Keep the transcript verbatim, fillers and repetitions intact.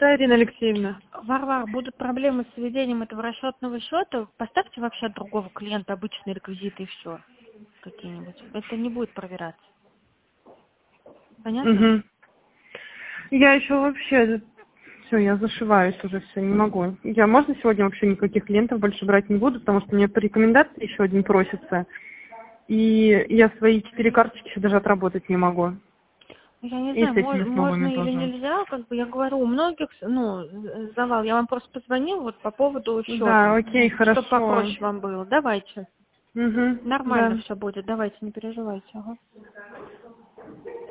Да, Ирина Алексеевна. Варвар, будут проблемы с введением этого расчетного счета, поставьте вообще от другого клиента обычные реквизиты и все какие-нибудь. Это не будет проверяться. Понятно? Угу. Я еще вообще... Все, я зашиваюсь уже, все, не могу. Я, можно сегодня вообще никаких клиентов больше брать не буду, потому что мне по рекомендации еще один просится. И я свои четыре карточки еще даже отработать не могу. Я не И знаю, с этими мож- с можно новыми или тоже. нельзя, как бы я говорю, у многих, ну, завал. Я вам просто позвонила вот по поводу Да, счета, окей, чтобы хорошо. попроще вам было. Давайте. Угу, Нормально да. все будет, давайте, не переживайте. Ага.